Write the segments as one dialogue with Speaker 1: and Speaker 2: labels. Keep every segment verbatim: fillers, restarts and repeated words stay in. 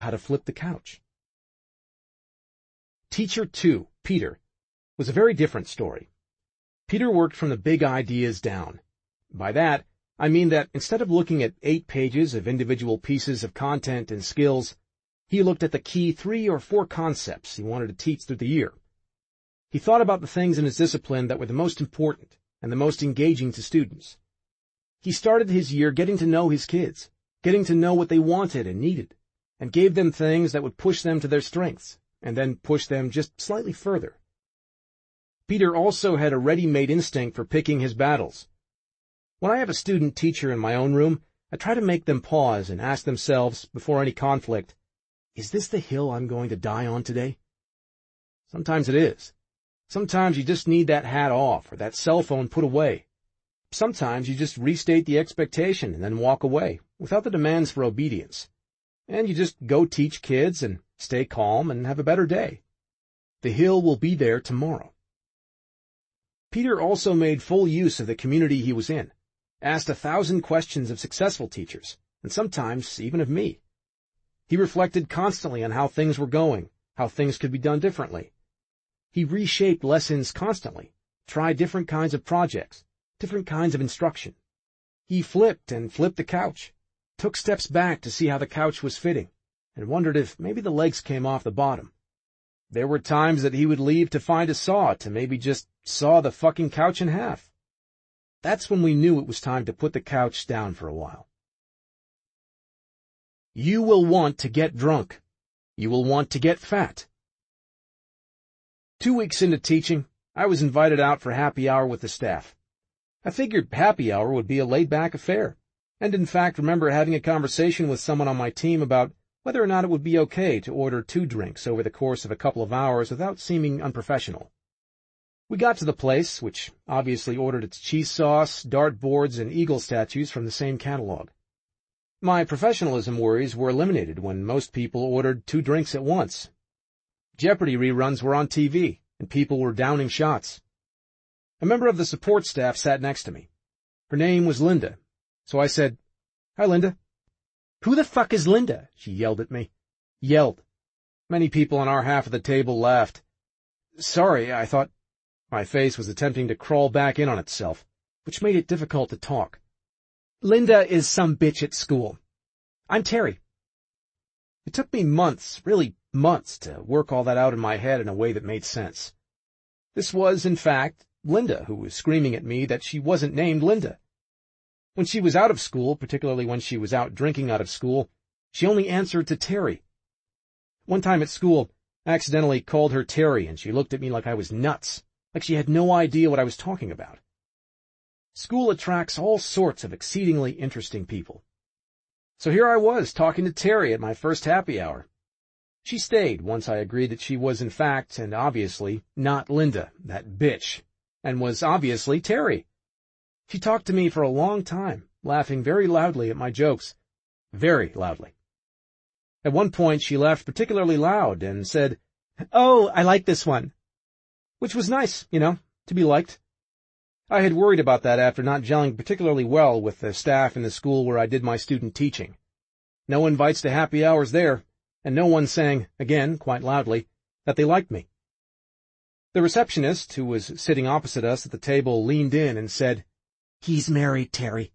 Speaker 1: how to flip the couch. Teacher two, Peter, was a very different story. Peter worked from the big ideas down. By that, I mean that instead of looking at eight pages of individual pieces of content and skills, he looked at the key three or four concepts he wanted to teach through the year. He thought about the things in his discipline that were the most important and the most engaging to students. He started his year getting to know his kids, getting to know what they wanted and needed, and gave them things that would push them to their strengths, and then push them just slightly further. Peter also had a ready-made instinct for picking his battles. When I have a student teacher in my own room, I try to make them pause and ask themselves, before any conflict, is this the hill I'm going to die on today? Sometimes it is. Sometimes you just need that hat off or that cell phone put away. Sometimes you just restate the expectation and then walk away without the demands for obedience. And you just go teach kids and stay calm and have a better day. The hill will be there tomorrow. Peter also made full use of the community he was in, asked a thousand questions of successful teachers, and sometimes even of me. He reflected constantly on how things were going, how things could be done differently. He reshaped lessons constantly, tried different kinds of projects, different kinds of instruction. He flipped and flipped the couch, took steps back to see how the couch was fitting, and wondered if maybe the legs came off the bottom. There were times that he would leave to find a saw to maybe just saw the fucking couch in half. That's when we knew it was time to put the couch down for a while. You will want to get drunk. You will want to get fat. Two weeks into teaching, I was invited out for happy hour with the staff. I figured happy hour would be a laid-back affair, and in fact remember having a conversation with someone on my team about whether or not it would be okay to order two drinks over the course of a couple of hours without seeming unprofessional. We got to the place, which obviously ordered its cheese sauce, dartboards, and eagle statues from the same catalog. My professionalism worries were eliminated when most people ordered two drinks at once. Jeopardy reruns were on T V, and people were downing shots. A member of the support staff sat next to me. Her name was Linda, so I said, "Hi, Linda." "Who the fuck is Linda?" she yelled at me. Yelled. Many people on our half of the table laughed. Sorry, I thought. My face was attempting to crawl back in on itself, which made it difficult to talk. "Linda is some bitch at school. I'm Terry." It took me months, really months, to work all that out in my head in a way that made sense. This was, in fact, Linda who was screaming at me that she wasn't named Linda. When she was out of school, particularly when she was out drinking out of school, she only answered to Terry. One time at school, I accidentally called her Terry, and she looked at me like I was nuts, like she had no idea what I was talking about. School attracts all sorts of exceedingly interesting people. So here I was, talking to Terry at my first happy hour. She stayed once I agreed that she was in fact, and obviously, not Linda, that bitch, and was obviously Terry. She talked to me for a long time, laughing very loudly at my jokes. Very loudly. At one point she laughed particularly loud and said, "Oh, I like this one." Which was nice, you know, to be liked. I had worried about that after not gelling particularly well with the staff in the school where I did my student teaching. No invites to happy hours there, and no one saying, again, quite loudly, that they liked me. The receptionist, who was sitting opposite us at the table, leaned in and said, "He's married, Terry."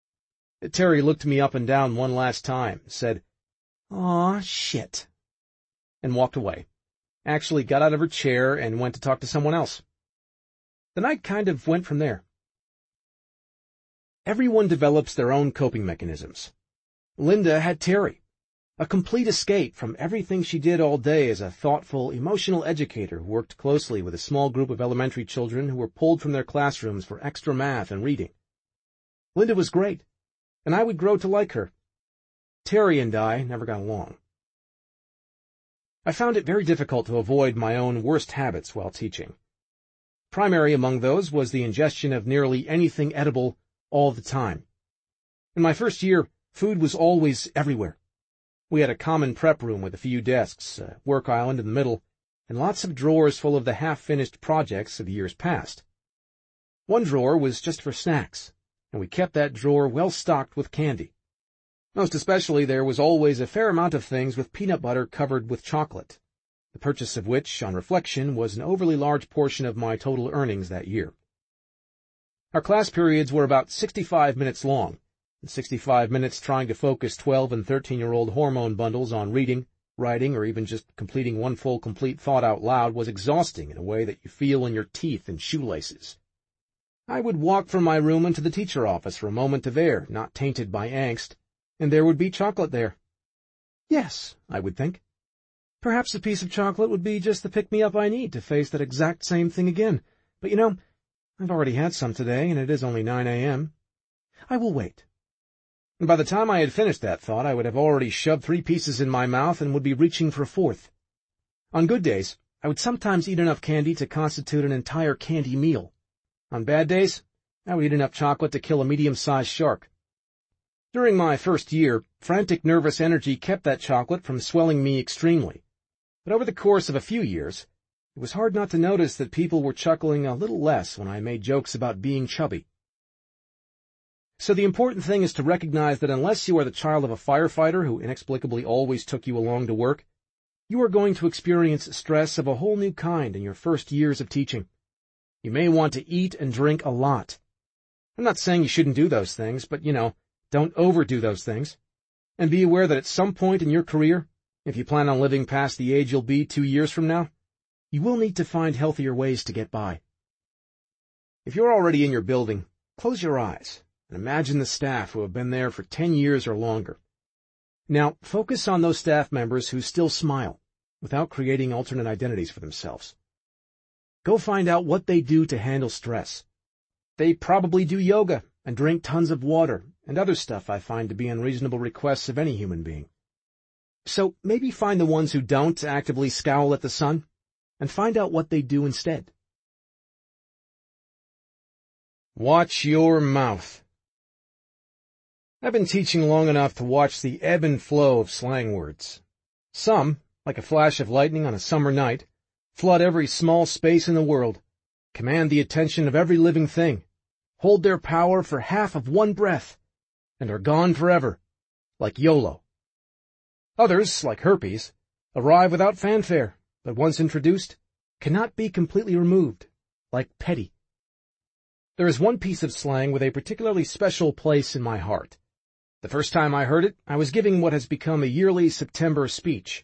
Speaker 1: Terry looked me up and down one last time, said, "Aw, shit," and walked away. Actually got out of her chair and went to talk to someone else. The night kind of went from there. Everyone develops their own coping mechanisms. Linda had Terry, a complete escape from everything she did all day as a thoughtful, emotional educator who worked closely with a small group of elementary children who were pulled from their classrooms for extra math and reading. Linda was great, and I would grow to like her. Terry and I never got along. I found it very difficult to avoid my own worst habits while teaching. Primary among those was the ingestion of nearly anything edible all the time. In my first year, food was always everywhere. We had a common prep room with a few desks, a work island in the middle, and lots of drawers full of the half-finished projects of years past. One drawer was just for snacks, and we kept that drawer well stocked with candy. Most especially, there was always a fair amount of things with peanut butter covered with chocolate, the purchase of which, on reflection, was an overly large portion of my total earnings that year. Our class periods were about sixty-five minutes long, and sixty-five minutes trying to focus twelve and thirteen-year-old hormone bundles on reading, writing, or even just completing one full complete thought out loud was exhausting in a way that you feel in your teeth and shoelaces. I would walk from my room into the teacher office for a moment of air, not tainted by angst, and there would be chocolate there. Yes, I would think. Perhaps a piece of chocolate would be just the pick-me-up I need to face that exact same thing again. But you know, I've already had some today, and it is only nine a.m. I will wait. And by the time I had finished that thought, I would have already shoved three pieces in my mouth and would be reaching for a fourth. On good days, I would sometimes eat enough candy to constitute an entire candy meal. On bad days, I would eat enough chocolate to kill a medium-sized shark. During my first year, frantic nervous energy kept that chocolate from swelling me extremely. But over the course of a few years, it was hard not to notice that people were chuckling a little less when I made jokes about being chubby. So the important thing is to recognize that unless you are the child of a firefighter who inexplicably always took you along to work, you are going to experience stress of a whole new kind in your first years of teaching. You may want to eat and drink a lot. I'm not saying you shouldn't do those things, but, you know, don't overdo those things. And be aware that at some point in your career, if you plan on living past the age you'll be two years from now, you will need to find healthier ways to get by. If you're already in your building, close your eyes and imagine the staff who have been there for ten years or longer. Now, focus on those staff members who still smile, without creating alternate identities for themselves. Go find out what they do to handle stress. They probably do yoga and drink tons of water and other stuff I find to be unreasonable requests of any human being. So maybe find the ones who don't actively scowl at the sun, and find out what they do instead. Watch your mouth. I've been teaching long enough to watch the ebb and flow of slang words. Some, like a flash of lightning on a summer night, flood every small space in the world, command the attention of every living thing, hold their power for half of one breath, and are gone forever, like YOLO. Others, like herpes, arrive without fanfare, but once introduced, cannot be completely removed, like petty. There is one piece of slang with a particularly special place in my heart. The first time I heard it, I was giving what has become a yearly September speech.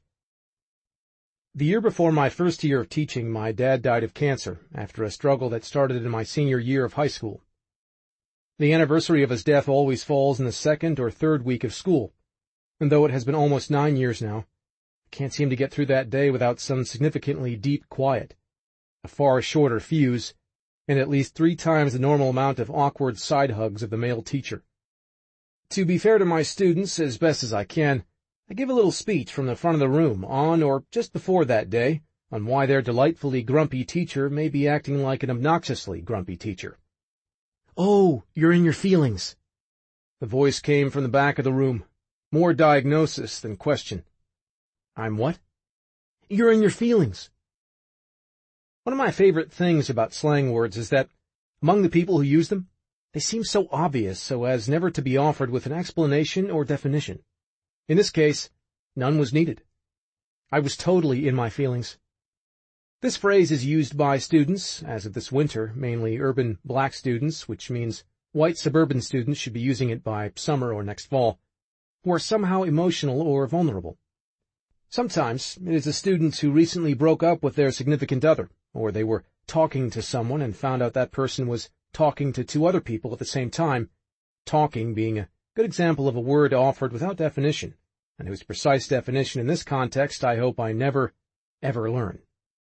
Speaker 1: The year before my first year of teaching, my dad died of cancer after a struggle that started in my senior year of high school. The anniversary of his death always falls in the second or third week of school, and though it has been almost nine years now, I can't seem to get through that day without some significantly deep quiet, a far shorter fuse, and at least three times the normal amount of awkward side hugs of the male teacher. To be fair to my students, as best as I can, I give a little speech from the front of the room on or just before that day on why their delightfully grumpy teacher may be acting like an obnoxiously grumpy teacher. "Oh, you're in your feelings." The voice came from the back of the room, more diagnosis than question. "I'm what?" "You're in your feelings." One of my favorite things about slang words is that, among the people who use them, they seem so obvious so as never to be offered with an explanation or definition. In this case, none was needed. I was totally in my feelings. This phrase is used by students, as of this winter, mainly urban black students, which means white suburban students should be using it by summer or next fall, who are somehow emotional or vulnerable. Sometimes it is the students who recently broke up with their significant other, or they were talking to someone and found out that person was talking to two other people at the same time, talking being a good example of a word offered without definition, and whose precise definition in this context I hope I never, ever learn.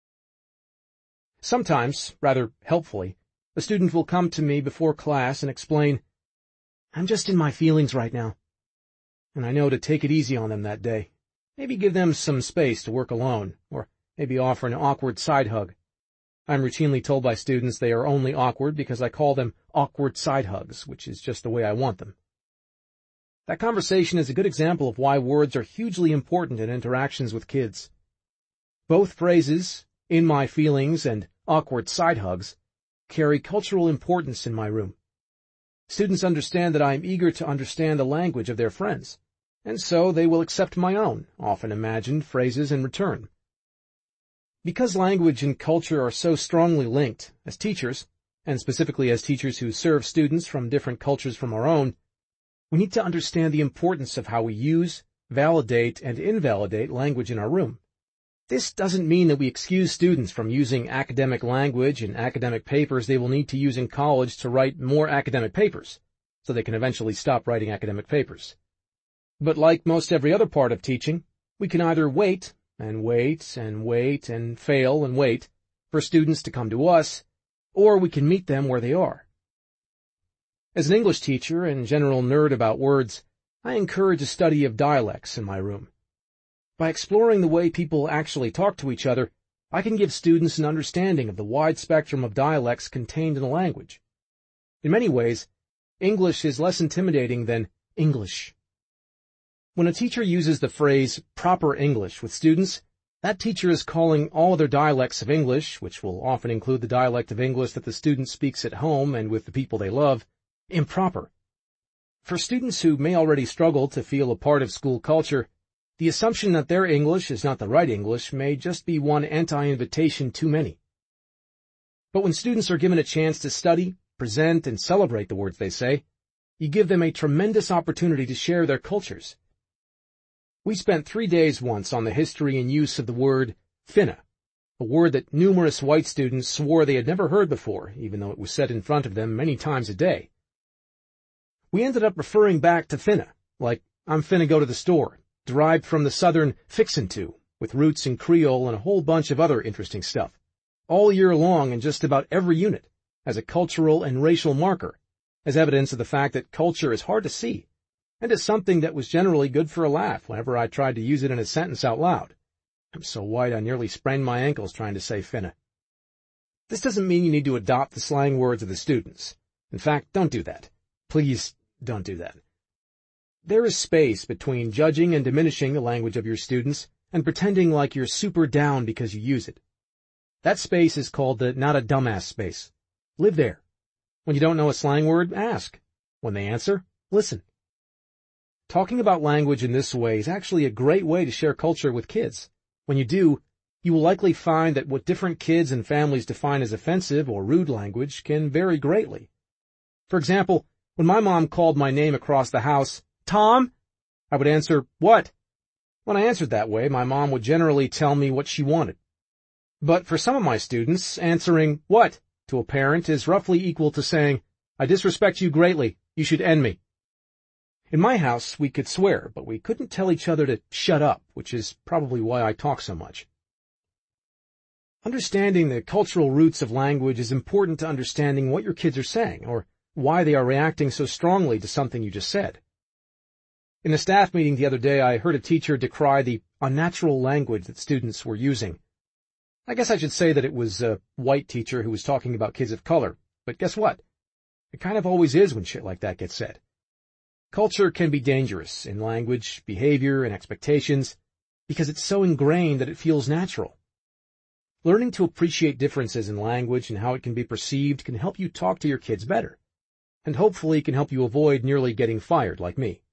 Speaker 1: Sometimes, rather helpfully, a student will come to me before class and explain, "I'm just in my feelings right now." And I know to take it easy on them that day, maybe give them some space to work alone, or maybe offer an awkward side hug. I'm routinely told by students they are only awkward because I call them awkward side hugs, which is just the way I want them. That conversation is a good example of why words are hugely important in interactions with kids. Both phrases, "in my feelings" and "awkward side hugs," carry cultural importance in my room. Students understand that I am eager to understand the language of their friends, and so they will accept my own, often imagined, phrases in return. Because language and culture are so strongly linked, as teachers, and specifically as teachers who serve students from different cultures from our own, we need to understand the importance of how we use, validate, and invalidate language in our room. This doesn't mean that we excuse students from using academic language and academic papers they will need to use in college to write more academic papers, so they can eventually stop writing academic papers. But like most every other part of teaching, we can either wait, and wait, and wait, and fail and wait, for students to come to us, or we can meet them where they are. As an English teacher and general nerd about words, I encourage a study of dialects in my room. By exploring the way people actually talk to each other, I can give students an understanding of the wide spectrum of dialects contained in a language. In many ways, English is less intimidating than English. When a teacher uses the phrase proper English with students, that teacher is calling all other dialects of English, which will often include the dialect of English that the student speaks at home and with the people they love, improper. For students who may already struggle to feel a part of school culture, the assumption that their English is not the right English may just be one anti-invitation too many. But when students are given a chance to study, present, and celebrate the words they say, you give them a tremendous opportunity to share their cultures. We spent three days once on the history and use of the word finna, a word that numerous white students swore they had never heard before, even though it was said in front of them many times a day. We ended up referring back to finna, like, I'm finna go to the store, derived from the southern fixin' to, with roots in Creole and a whole bunch of other interesting stuff, all year long in just about every unit, as a cultural and racial marker, as evidence of the fact that culture is hard to see, and as something that was generally good for a laugh whenever I tried to use it in a sentence out loud. I'm so white I nearly sprained my ankles trying to say finna. This doesn't mean you need to adopt the slang words of the students. In fact, don't do that. Please don't do that. There is space between judging and diminishing the language of your students and pretending like you're super down because you use it. That space is called the not a dumbass space. Live there. When you don't know a slang word, ask. When they answer, listen. Talking about language in this way is actually a great way to share culture with kids. When you do, you will likely find that what different kids and families define as offensive or rude language can vary greatly. For example, when my mom called my name across the house, Tom, I would answer, what? When I answered that way, my mom would generally tell me what she wanted. But for some of my students, answering, what, to a parent is roughly equal to saying, I disrespect you greatly, you should end me. In my house, we could swear, but we couldn't tell each other to shut up, which is probably why I talk so much. Understanding the cultural roots of language is important to understanding what your kids are saying, or why they are reacting so strongly to something you just said. In a staff meeting the other day, I heard a teacher decry the unnatural language that students were using. I guess I should say that it was a white teacher who was talking about kids of color, but guess what? It kind of always is when shit like that gets said. Culture can be dangerous in language, behavior, and expectations because it's so ingrained that it feels natural. Learning to appreciate differences in language and how it can be perceived can help you talk to your kids better, and hopefully can help you avoid nearly getting fired like me.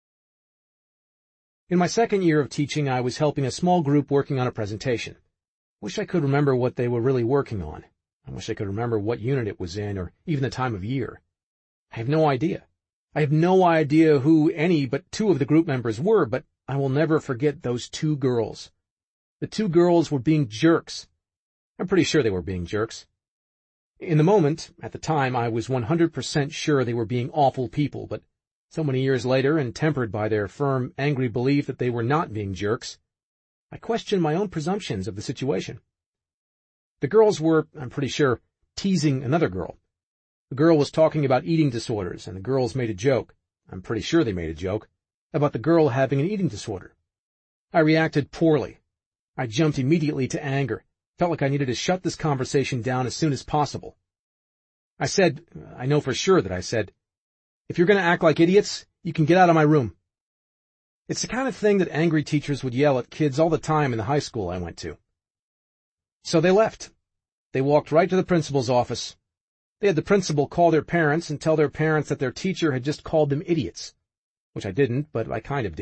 Speaker 1: In my second year of teaching, I was helping a small group working on a presentation. Wish I could remember what they were really working on. I wish I could remember what unit it was in or even the time of year. I have no idea. I have no idea who any but two of the group members were, but I will never forget those two girls. The two girls were being jerks. I'm pretty sure they were being jerks. In the moment, at the time, I was one hundred percent sure they were being awful people, but so many years later, and tempered by their firm, angry belief that they were not being jerks, I questioned my own presumptions of the situation. The girls were, I'm pretty sure, teasing another girl. The girl was talking about eating disorders, and the girls made a joke, I'm pretty sure they made a joke, about the girl having an eating disorder. I reacted poorly. I jumped immediately to anger, felt like I needed to shut this conversation down as soon as possible. I said, I know for sure that I said, if you're going to act like idiots, you can get out of my room. It's the kind of thing that angry teachers would yell at kids all the time in the high school I went to. So they left. They walked right to the principal's office. They had the principal call their parents and tell their parents that their teacher had just called them idiots, which I didn't, but I kind of did.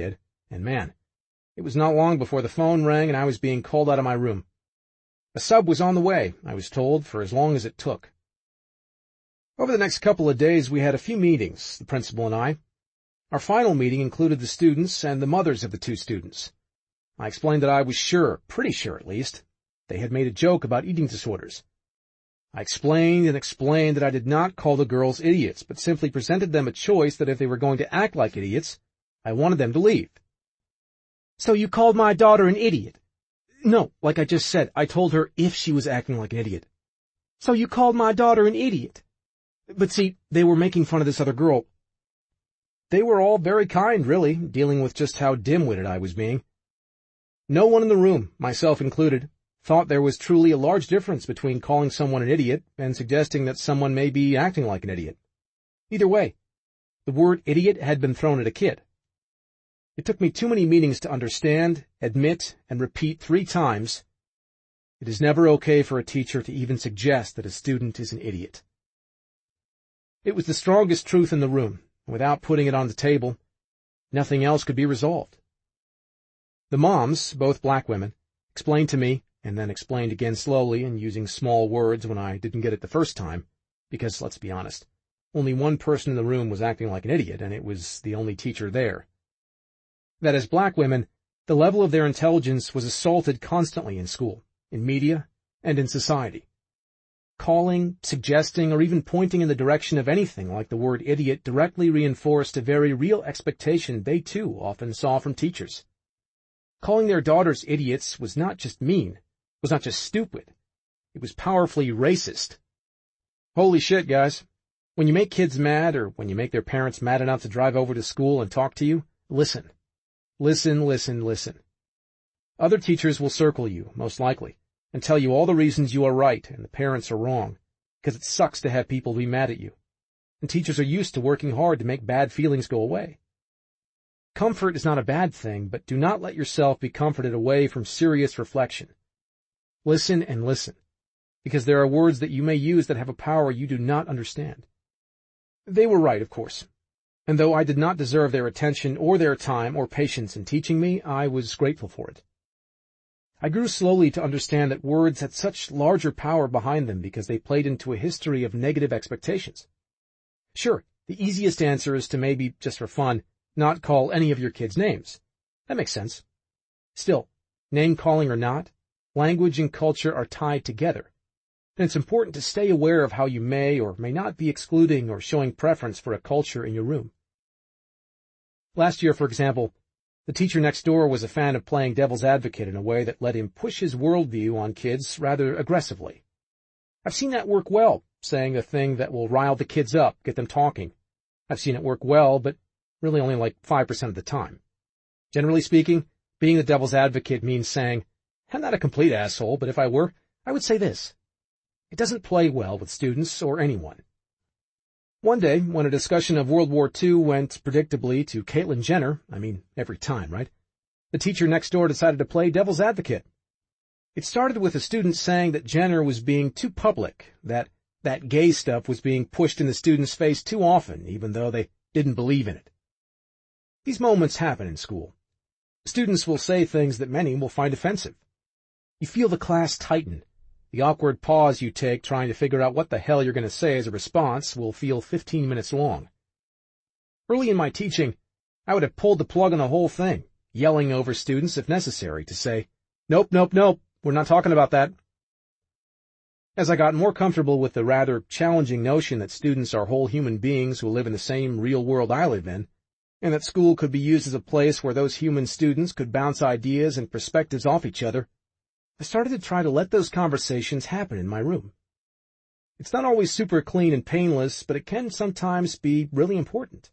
Speaker 1: And man, it was not long before the phone rang and I was being called out of my room. A sub was on the way, I was told, for as long as it took. Over the next couple of days we had a few meetings, the principal and I. Our final meeting included the students and the mothers of the two students. I explained that I was sure, pretty sure at least, they had made a joke about eating disorders. I explained and explained that I did not call the girls idiots, but simply presented them a choice that if they were going to act like idiots, I wanted them to leave. "So you called my daughter an idiot?" "No, like I just said, I told her if she was acting like an idiot." "So you called my daughter an idiot?" "But see, they were making fun of this other girl." They were all very kind, really, dealing with just how dim-witted I was being. No one in the room, myself included, thought there was truly a large difference between calling someone an idiot and suggesting that someone may be acting like an idiot. Either way, the word idiot had been thrown at a kid. It took me too many meetings to understand, admit, and repeat three times, it is never okay for a teacher to even suggest that a student is an idiot. It was the strongest truth in the room, and without putting it on the table, nothing else could be resolved. The moms, both black women, explained to me, and then explained again slowly and using small words when I didn't get it the first time, because, let's be honest, only one person in the room was acting like an idiot, and it was the only teacher there. That as black women, the level of their intelligence was assaulted constantly in school, in media, and in society. Calling, suggesting, or even pointing in the direction of anything like the word idiot directly reinforced a very real expectation they too often saw from teachers. Calling their daughters idiots was not just mean, was not just stupid. It was powerfully racist. Holy shit, guys. When you make kids mad, or when you make their parents mad enough to drive over to school and talk to you, listen. Listen, listen, listen. Other teachers will circle you, most likely, and tell you all the reasons you are right and the parents are wrong, because it sucks to have people be mad at you. And teachers are used to working hard to make bad feelings go away. Comfort is not a bad thing, but do not let yourself be comforted away from serious reflection. Listen and listen, because there are words that you may use that have a power you do not understand. They were right, of course, and though I did not deserve their attention or their time or patience in teaching me, I was grateful for it. I grew slowly to understand that words had such larger power behind them because they played into a history of negative expectations. Sure, the easiest answer is to maybe, just for fun, not call any of your kids names. That makes sense. Still, name-calling or not, language and culture are tied together, and it's important to stay aware of how you may or may not be excluding or showing preference for a culture in your room. Last year, for example, the teacher next door was a fan of playing devil's advocate in a way that let him push his worldview on kids rather aggressively. I've seen that work well, saying a thing that will rile the kids up, get them talking. I've seen it work well, but really only like five percent of the time. Generally speaking, being the devil's advocate means saying, I'm not a complete asshole, but if I were, I would say this. It doesn't play well with students or anyone. One day, when a discussion of World War Two went predictably to Caitlyn Jenner, I mean, every time, right? The teacher next door decided to play devil's advocate. It started with a student saying that Jenner was being too public, that that gay stuff was being pushed in the student's face too often, even though they didn't believe in it. These moments happen in school. Students will say things that many will find offensive. You feel the class tighten. The awkward pause you take trying to figure out what the hell you're going to say as a response will feel fifteen minutes long. Early in my teaching, I would have pulled the plug on the whole thing, yelling over students if necessary to say, nope, nope, nope, we're not talking about that. As I got more comfortable with the rather challenging notion that students are whole human beings who live in the same real world I live in, and that school could be used as a place where those human students could bounce ideas and perspectives off each other, I started to try to let those conversations happen in my room. It's not always super clean and painless, but it can sometimes be really important.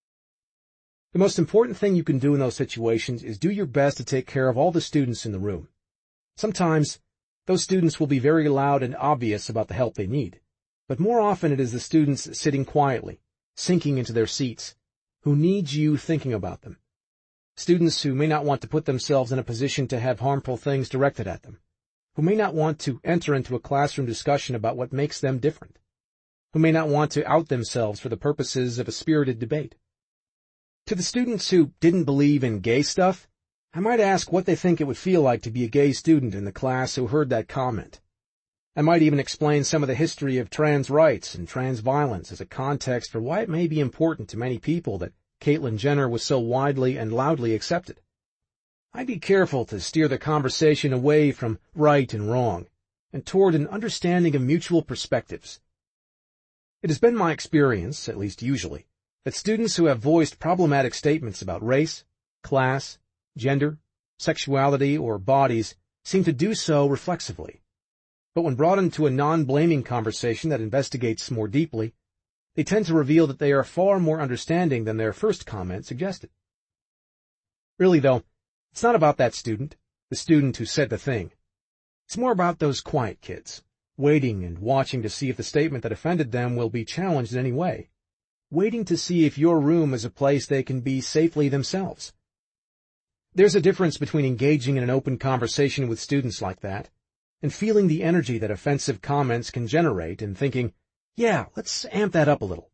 Speaker 1: The most important thing you can do in those situations is do your best to take care of all the students in the room. Sometimes, those students will be very loud and obvious about the help they need, but more often it is the students sitting quietly, sinking into their seats, who need you thinking about them. Students who may not want to put themselves in a position to have harmful things directed at them, who may not want to enter into a classroom discussion about what makes them different, who may not want to out themselves for the purposes of a spirited debate. To the students who didn't believe in gay stuff, I might ask what they think it would feel like to be a gay student in the class who heard that comment. I might even explain some of the history of trans rights and trans violence as a context for why it may be important to many people that Caitlyn Jenner was so widely and loudly accepted. I'd be careful to steer the conversation away from right and wrong, and toward an understanding of mutual perspectives. It has been my experience, at least usually, that students who have voiced problematic statements about race, class, gender, sexuality, or bodies seem to do so reflexively. But when brought into a non-blaming conversation that investigates more deeply, they tend to reveal that they are far more understanding than their first comment suggested. Really, though, it's not about that student, the student who said the thing. It's more about those quiet kids, waiting and watching to see if the statement that offended them will be challenged in any way, waiting to see if your room is a place they can be safely themselves. There's a difference between engaging in an open conversation with students like that and feeling the energy that offensive comments can generate and thinking, yeah, let's amp that up a little.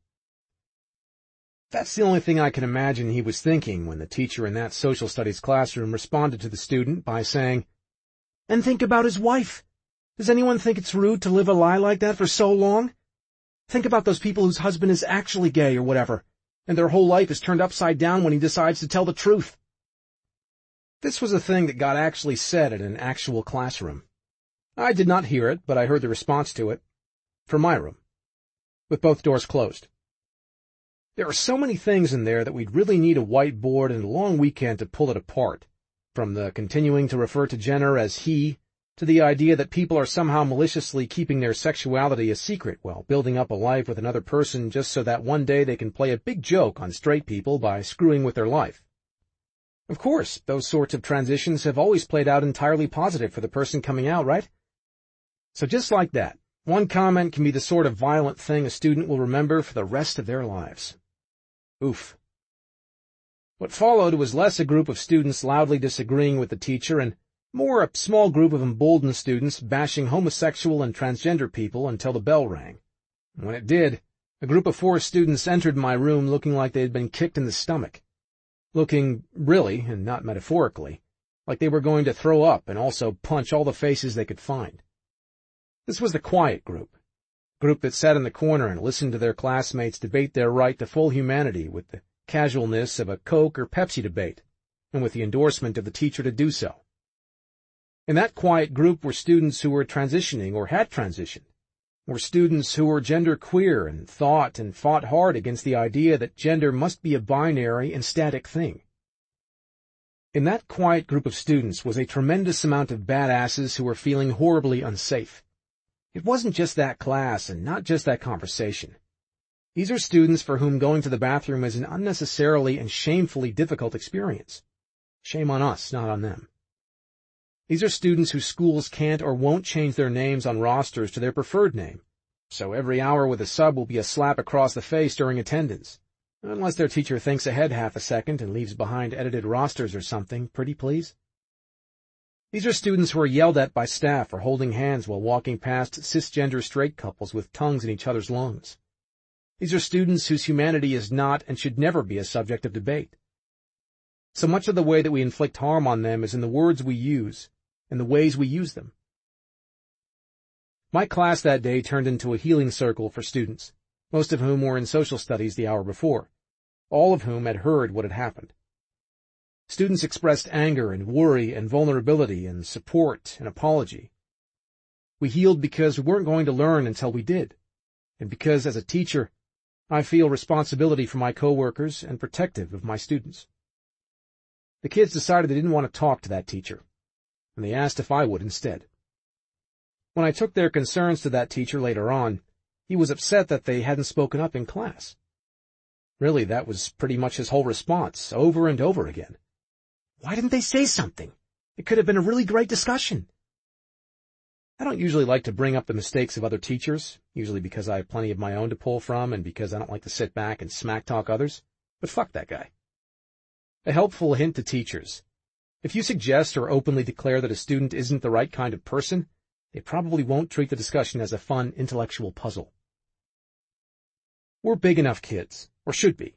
Speaker 1: That's the only thing I can imagine he was thinking when the teacher in that social studies classroom responded to the student by saying, "And think about his wife. Does anyone think it's rude to live a lie like that for so long? Think about those people whose husband is actually gay or whatever, and their whole life is turned upside down when he decides to tell the truth." This was a thing that got actually said in an actual classroom. I did not hear it, but I heard the response to it, from my room, with both doors closed. There are so many things in there that we'd really need a whiteboard and a long weekend to pull it apart, from the continuing to refer to Jenner as he, to the idea that people are somehow maliciously keeping their sexuality a secret while building up a life with another person just so that one day they can play a big joke on straight people by screwing with their life. Of course, those sorts of transitions have always played out entirely positive for the person coming out, right? So just like that, one comment can be the sort of violent thing a student will remember for the rest of their lives. Oof. What followed was less a group of students loudly disagreeing with the teacher and more a small group of emboldened students bashing homosexual and transgender people until the bell rang. When it did, a group of four students entered my room looking like they had been kicked in the stomach. Looking really, and not metaphorically, like they were going to throw up and also punch all the faces they could find. This was the quiet group, group that sat in the corner and listened to their classmates debate their right to full humanity with the casualness of a Coke or Pepsi debate, and with the endorsement of the teacher to do so. In that quiet group were students who were transitioning or had transitioned, were students who were gender queer and thought and fought hard against the idea that gender must be a binary and static thing. In that quiet group of students was a tremendous amount of badasses who were feeling horribly unsafe. It wasn't just that class and not just that conversation. These are students for whom going to the bathroom is an unnecessarily and shamefully difficult experience. Shame on us, not on them. These are students whose schools can't or won't change their names on rosters to their preferred name, so every hour with a sub will be a slap across the face during attendance, unless their teacher thinks ahead half a second and leaves behind edited rosters or something, pretty please. These are students who are yelled at by staff for holding hands while walking past cisgender straight couples with tongues in each other's lungs. These are students whose humanity is not and should never be a subject of debate. So much of the way that we inflict harm on them is in the words we use and the ways we use them. My class that day turned into a healing circle for students, most of whom were in social studies the hour before, all of whom had heard what had happened. Students expressed anger and worry and vulnerability and support and apology. We healed because we weren't going to learn until we did, and because, as a teacher, I feel responsibility for my coworkers and protective of my students. The kids decided they didn't want to talk to that teacher, and they asked if I would instead. When I took their concerns to that teacher later on, he was upset that they hadn't spoken up in class. Really, that was pretty much his whole response, over and over again. Why didn't they say something? It could have been a really great discussion. I don't usually like to bring up the mistakes of other teachers, usually because I have plenty of my own to pull from and because I don't like to sit back and smack-talk others, but fuck that guy. A helpful hint to teachers. If you suggest or openly declare that a student isn't the right kind of person, they probably won't treat the discussion as a fun intellectual puzzle. We're big enough kids, or should be,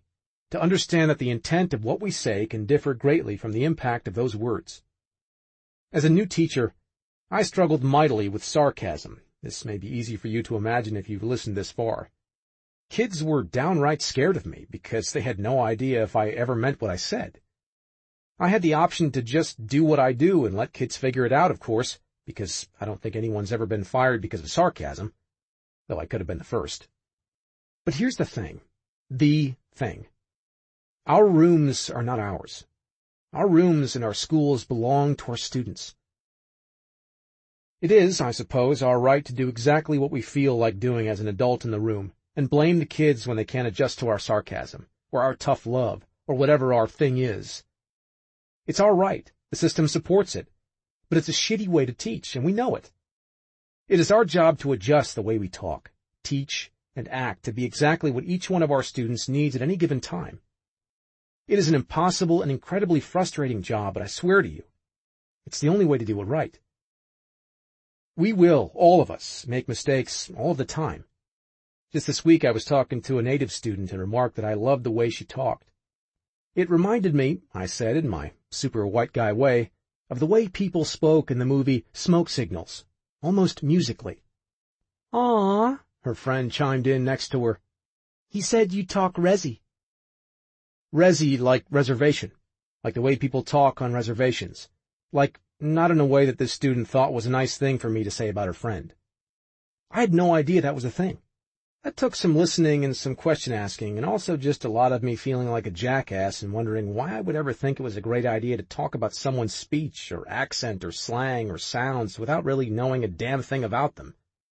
Speaker 1: to understand that the intent of what we say can differ greatly from the impact of those words. As a new teacher, I struggled mightily with sarcasm. This may be easy for you to imagine if you've listened this far. Kids were downright scared of me because they had no idea if I ever meant what I said. I had the option to just do what I do and let kids figure it out, of course, because I don't think anyone's ever been fired because of sarcasm, though I could have been the first. But here's the thing. The thing. Our rooms are not ours. Our rooms and our schools belong to our students. It is, I suppose, our right to do exactly what we feel like doing as an adult in the room, and blame the kids when they can't adjust to our sarcasm, or our tough love, or whatever our thing is. It's our right. The system supports it. But it's a shitty way to teach, and we know it. It is our job to adjust the way we talk, teach, and act to be exactly what each one of our students needs at any given time. It is an impossible and incredibly frustrating job, but I swear to you, it's the only way to do it right. We will, all of us, make mistakes all the time. Just this week I was talking to a native student and remarked that I loved the way she talked. It reminded me, I said in my super white guy way, of the way people spoke in the movie Smoke Signals, almost musically. "Aw," her friend chimed in next to her. "He said you talk resi." Resi like reservation, like the way people talk on reservations, like not in a way that this student thought was a nice thing for me to say about her friend. I had no idea that was a thing. That took some listening and some question asking, and also just a lot of me feeling like a jackass and wondering why I would ever think it was a great idea to talk about someone's speech or accent or slang or sounds without really knowing a damn thing about them.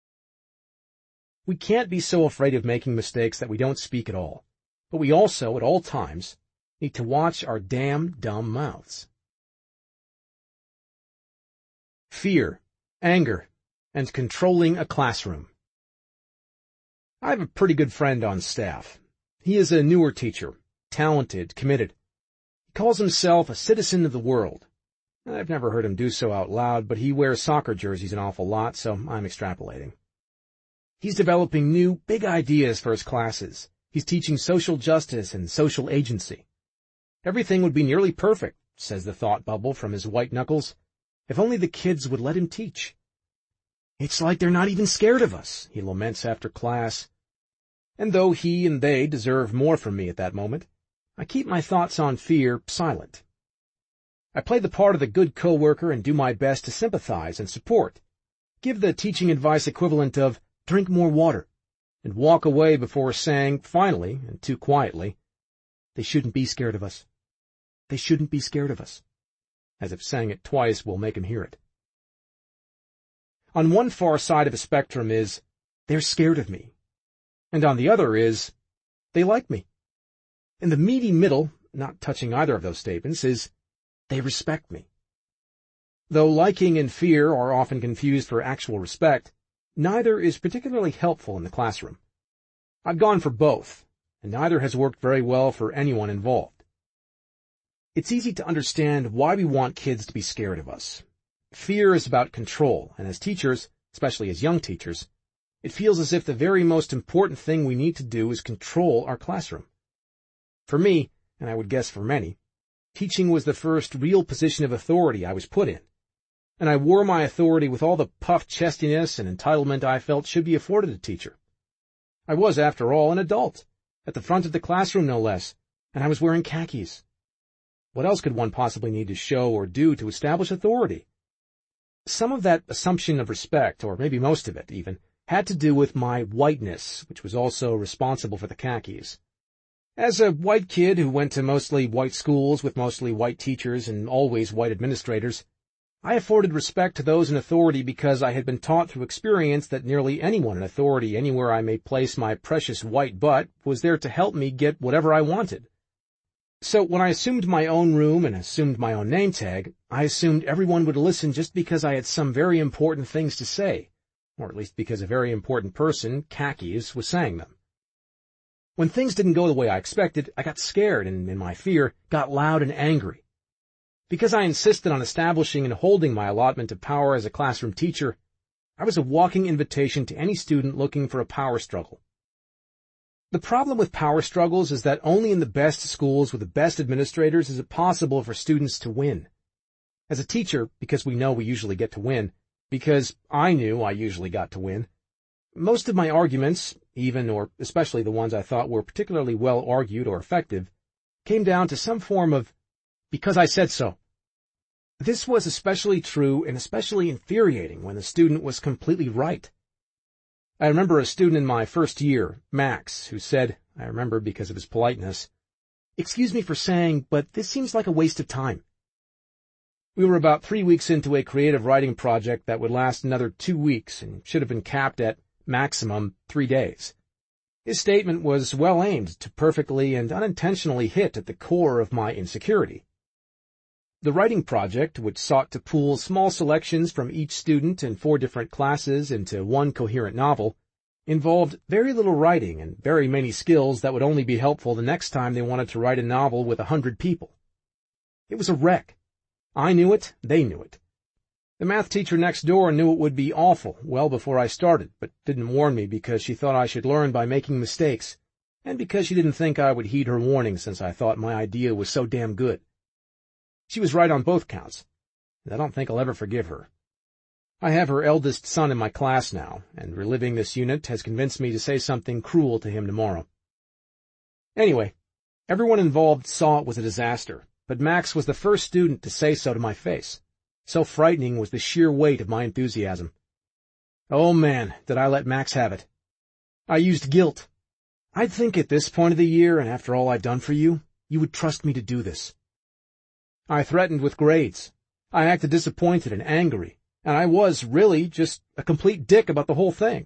Speaker 1: We can't be so afraid of making mistakes that we don't speak at all, but we also, at all times, need to watch our damn dumb mouths. Fear, anger, and controlling a classroom. I have a pretty good friend on staff. He is a newer teacher, talented, committed. He calls himself a citizen of the world. I've never heard him do so out loud, but he wears soccer jerseys an awful lot, so I'm extrapolating. He's developing new, big ideas for his classes. He's teaching social justice and social agency. Everything would be nearly perfect, says the thought bubble from his white knuckles, if only the kids would let him teach. It's like they're not even scared of us, he laments after class. And though he and they deserve more from me at that moment, I keep my thoughts on fear silent. I play the part of the good coworker and do my best to sympathize and support, give the teaching advice equivalent of drink more water, and walk away before saying, finally, and too quietly, they shouldn't be scared of us. They shouldn't be scared of us. As if saying it twice will make him hear it. On one far side of the spectrum is, they're scared of me. And on the other is, they like me. In the meaty middle, not touching either of those statements, is, they respect me. Though liking and fear are often confused for actual respect, neither is particularly helpful in the classroom. I've gone for both, and neither has worked very well for anyone involved. It's easy to understand why we want kids to be scared of us. Fear is about control, and as teachers, especially as young teachers, it feels as if the very most important thing we need to do is control our classroom. For me, and I would guess for many, teaching was the first real position of authority I was put in, and I wore my authority with all the puff-chestiness and entitlement I felt should be afforded a teacher. I was, after all, an adult, at the front of the classroom no less, and I was wearing khakis. What else could one possibly need to show or do to establish authority? Some of that assumption of respect, or maybe most of it even, had to do with my whiteness, which was also responsible for the khakis. As a white kid who went to mostly white schools with mostly white teachers and always white administrators, I afforded respect to those in authority because I had been taught through experience that nearly anyone in authority anywhere I may place my precious white butt was there to help me get whatever I wanted. So when I assumed my own room and assumed my own name tag, I assumed everyone would listen just because I had some very important things to say, or at least because a very important person, khakis, was saying them. When things didn't go the way I expected, I got scared and, in my fear, got loud and angry. Because I insisted on establishing and holding my allotment of power as a classroom teacher, I was a walking invitation to any student looking for a power struggle. The problem with power struggles is that only in the best schools with the best administrators is it possible for students to win. As a teacher, because we know we usually get to win, because I knew I usually got to win, most of my arguments, even or especially the ones I thought were particularly well argued or effective, came down to some form of, because I said so. This was especially true and especially infuriating when the student was completely right. I remember a student in my first year, Max, who said, I remember because of his politeness, "Excuse me for saying, but this seems like a waste of time." We were about three weeks into a creative writing project that would last another two weeks and should have been capped at maximum three days. His statement was well aimed to perfectly and unintentionally hit at the core of my insecurity. The writing project, which sought to pool small selections from each student in four different classes into one coherent novel, involved very little writing and very many skills that would only be helpful the next time they wanted to write a novel with a hundred people. It was a wreck. I knew it, they knew it. The math teacher next door knew it would be awful well before I started, but didn't warn me because she thought I should learn by making mistakes, and because she didn't think I would heed her warning since I thought my idea was so damn good. She was right on both counts, and I don't think I'll ever forgive her. I have her eldest son in my class now, and reliving this unit has convinced me to say something cruel to him tomorrow. Anyway, everyone involved saw it was a disaster, but Max was the first student to say so to my face. So frightening was the sheer weight of my enthusiasm. Oh man, did I let Max have it. I used guilt. I'd think at this point of the year, and after all I've done for you, you would trust me to do this. I threatened with grades. I acted disappointed and angry, and I was, really, just a complete dick about the whole thing.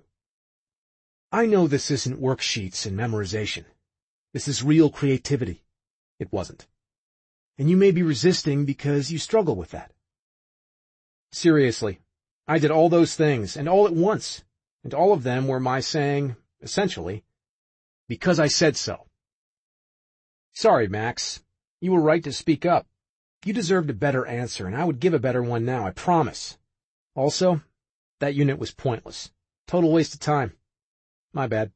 Speaker 1: I know this isn't worksheets and memorization. This is real creativity. It wasn't. And you may be resisting because you struggle with that. Seriously, I did all those things, and all at once, and all of them were my saying, essentially, because I said so. Sorry, Max. You were right to speak up. You deserved a better answer, and I would give a better one now, I promise. Also, that unit was pointless. Total waste of time. My bad.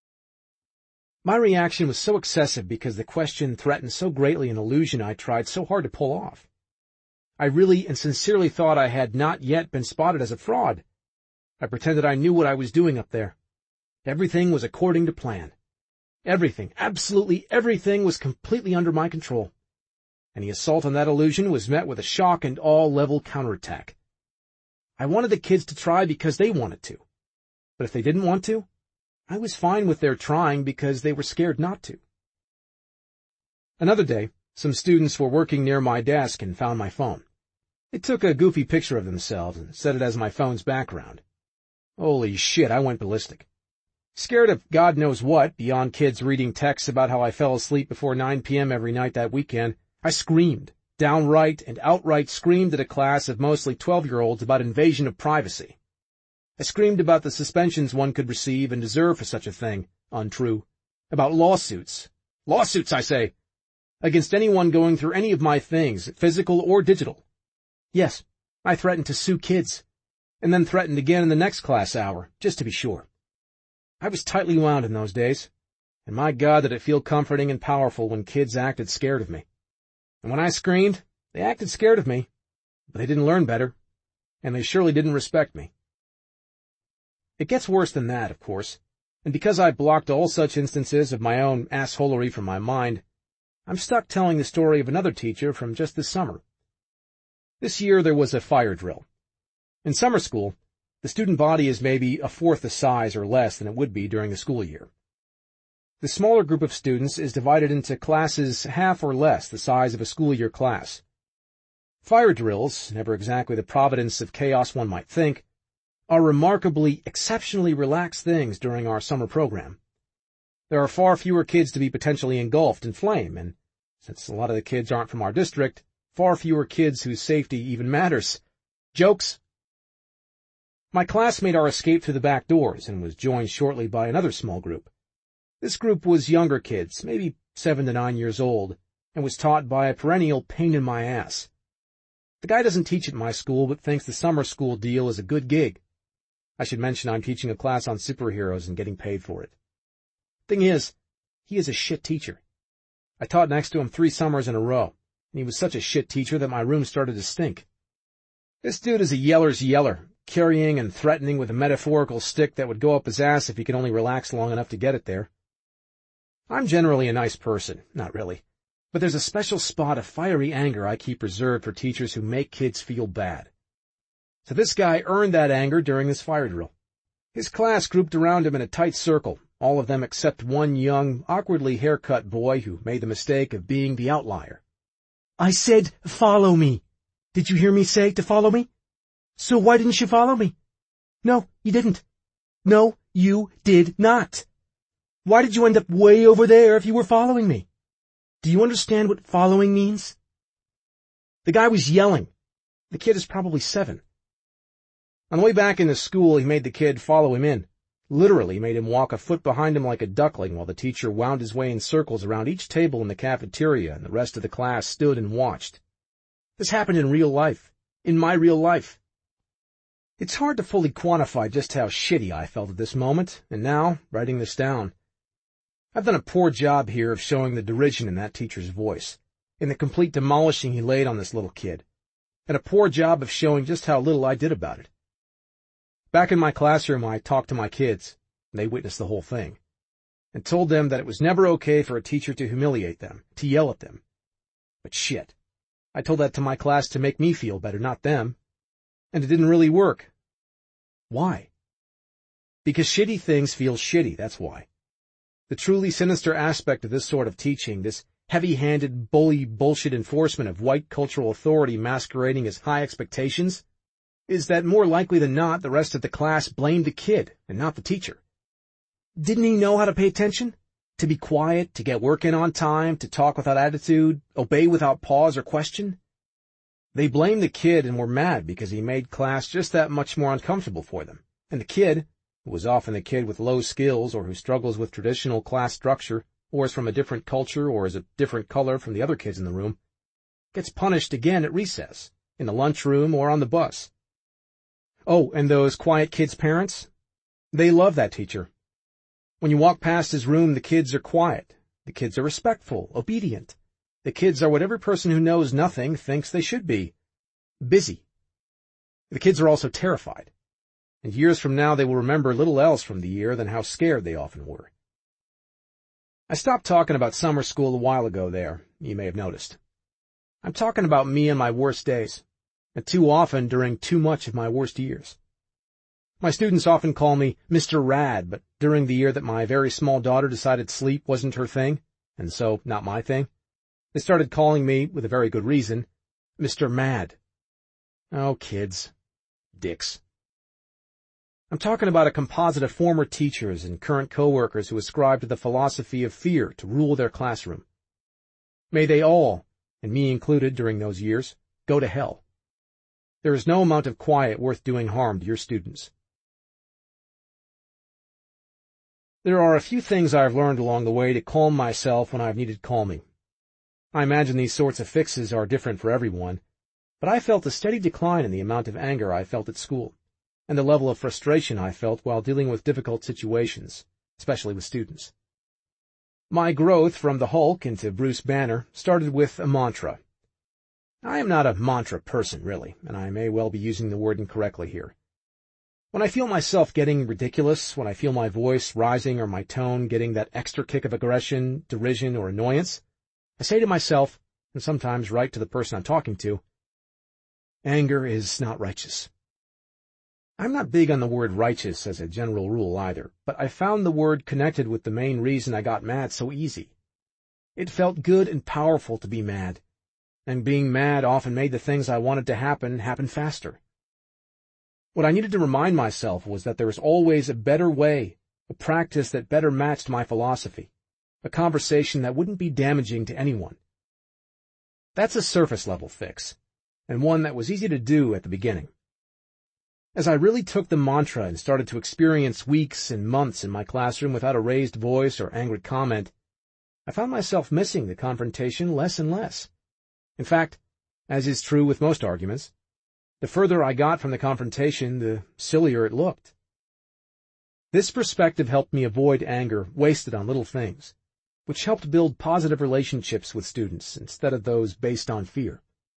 Speaker 1: My reaction was so excessive because the question threatened so greatly an illusion I tried so hard to pull off. I really and sincerely thought I had not yet been spotted as a fraud. I pretended I knew what I was doing up there. Everything was according to plan. Everything, absolutely everything, was completely under my control. And the assault on that illusion was met with a shock and awe-level counterattack. I wanted the kids to try because they wanted to. But if they didn't want to, I was fine with their trying because they were scared not to. Another day, some students were working near my desk and found my phone. They took a goofy picture of themselves and set it as my phone's background. Holy shit, I went ballistic. Scared of God knows what, beyond kids reading texts about how I fell asleep before nine p.m. every night that weekend, I screamed, downright and outright screamed at a class of mostly twelve-year-olds about invasion of privacy. I screamed about the suspensions one could receive and deserve for such a thing, untrue. About lawsuits. Lawsuits, I say! Against anyone going through any of my things, physical or digital. Yes, I threatened to sue kids, and then threatened again in the next class hour, just to be sure. I was tightly wound in those days, and my God did it feel comforting and powerful when kids acted scared of me. And when I screamed, they acted scared of me, but they didn't learn better, and they surely didn't respect me. It gets worse than that, of course, and because I blocked all such instances of my own assholery from my mind, I'm stuck telling the story of another teacher from just this summer. This year there was a fire drill. In summer school, the student body is maybe a fourth the size or less than it would be during the school year. The smaller group of students is divided into classes half or less the size of a school year class. Fire drills, never exactly the providence of chaos one might think, are remarkably, exceptionally relaxed things during our summer program. There are far fewer kids to be potentially engulfed in flame, and since a lot of the kids aren't from our district, far fewer kids whose safety even matters. Jokes? My class made our escape through the back doors and was joined shortly by another small group. This group was younger kids, maybe seven to nine years old, and was taught by a perennial pain in my ass. The guy doesn't teach at my school but thinks the summer school deal is a good gig. I should mention I'm teaching a class on superheroes and getting paid for it. Thing is, he is a shit teacher. I taught next to him three summers in a row, and he was such a shit teacher that my room started to stink. This dude is a yeller's yeller, carrying and threatening with a metaphorical stick that would go up his ass if he could only relax long enough to get it there. I'm generally a nice person, not really, but there's a special spot of fiery anger I keep reserved for teachers who make kids feel bad. So this guy earned that anger during this fire drill. His class grouped around him in a tight circle, all of them except one young, awkwardly haircut boy who made the mistake of being the outlier. "I said, follow me. Did you hear me say to follow me? So why didn't you follow me? No, you didn't. No, you did not. Why did you end up way over there if you were following me? Do you understand what following means?" The guy was yelling. The kid is probably seven. On the way back into school, he made the kid follow him in. Literally made him walk a foot behind him like a duckling while the teacher wound his way in circles around each table in the cafeteria and the rest of the class stood and watched. This happened in real life. In my real life. It's hard to fully quantify just how shitty I felt at this moment, and now, writing this down, I've done a poor job here of showing the derision in that teacher's voice, in the complete demolishing he laid on this little kid, and a poor job of showing just how little I did about it. Back in my classroom, I talked to my kids, and they witnessed the whole thing, and told them that it was never okay for a teacher to humiliate them, to yell at them. But shit, I told that to my class to make me feel better, not them. And it didn't really work. Why? Because shitty things feel shitty, that's why. The truly sinister aspect of this sort of teaching, this heavy-handed, bully bullshit enforcement of white cultural authority masquerading as high expectations, is that more likely than not the rest of the class blamed the kid and not the teacher. Didn't he know how to pay attention? To be quiet, to get work in on time, to talk without attitude, obey without pause or question? They blamed the kid and were mad because he made class just that much more uncomfortable for them. And the kid, who was often the kid with low skills or who struggles with traditional class structure, or is from a different culture or is a different color from the other kids in the room, gets punished again at recess, in the lunchroom or on the bus. Oh, and those quiet kids' parents? They love that teacher. When you walk past his room, the kids are quiet. The kids are respectful, obedient. The kids are what every person who knows nothing thinks they should be. Busy. The kids are also terrified. And years from now they will remember little else from the year than how scared they often were. I stopped talking about summer school a while ago there, you may have noticed. I'm talking about me and my worst days, and too often during too much of my worst years. My students often call me Mister Rad, but during the year that my very small daughter decided sleep wasn't her thing, and so not my thing, they started calling me, with a very good reason, Mister Mad. Oh, kids. Dicks. I'm talking about a composite of former teachers and current coworkers who ascribe to the philosophy of fear to rule their classroom. May they all, and me included during those years, go to hell. There is no amount of quiet worth doing harm to your students. There are a few things I've learned along the way to calm myself when I've needed calming. I imagine these sorts of fixes are different for everyone, but I felt a steady decline in the amount of anger I felt at school, and the level of frustration I felt while dealing with difficult situations, especially with students. My growth from the Hulk into Bruce Banner started with a mantra. I am not a mantra person, really, and I may well be using the word incorrectly here. When I feel myself getting ridiculous, when I feel my voice rising or my tone getting that extra kick of aggression, derision, or annoyance, I say to myself, and sometimes write to the person I'm talking to, anger is not righteous. I'm not big on the word righteous as a general rule either, but I found the word connected with the main reason I got mad so easy. It felt good and powerful to be mad, and being mad often made the things I wanted to happen happen faster. What I needed to remind myself was that there is always a better way, a practice that better matched my philosophy, a conversation that wouldn't be damaging to anyone. That's a surface-level fix, and one that was easy to do at the beginning. As I really took the mantra and started to experience weeks and months in my classroom without a raised voice or angry comment, I found myself missing the confrontation less and less. In fact, as is true with most arguments, the further I got from the confrontation, the sillier it looked. This perspective helped me avoid anger wasted on little things, which helped build positive relationships with students instead of those based on fear.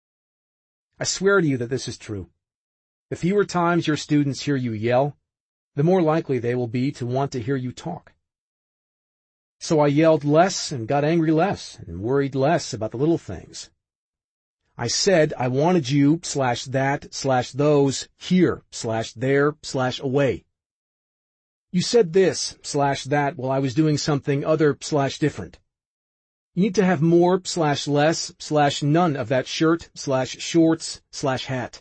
Speaker 1: I swear to you that this is true. The fewer times your students hear you yell, the more likely they will be to want to hear you talk. So I yelled less and got angry less and worried less about the little things. I said I wanted you slash that slash those here slash there slash away. You said this slash that while I was doing something other slash different. You need to have more slash less slash none of that shirt slash shorts slash hat.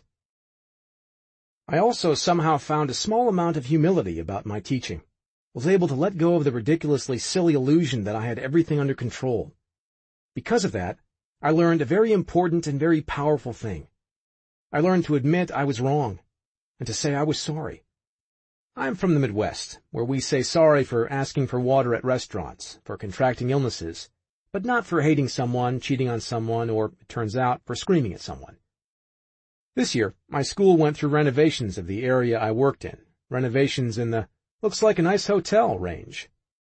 Speaker 1: I also somehow found a small amount of humility about my teaching, was able to let go of the ridiculously silly illusion that I had everything under control. Because of that, I learned a very important and very powerful thing. I learned to admit I was wrong, and to say I was sorry. I'm from the Midwest, where we say sorry for asking for water at restaurants, for contracting illnesses, but not for hating someone, cheating on someone, or, it turns out, for screaming at someone. This year, my school went through renovations of the area I worked in, renovations in the looks like a nice hotel range.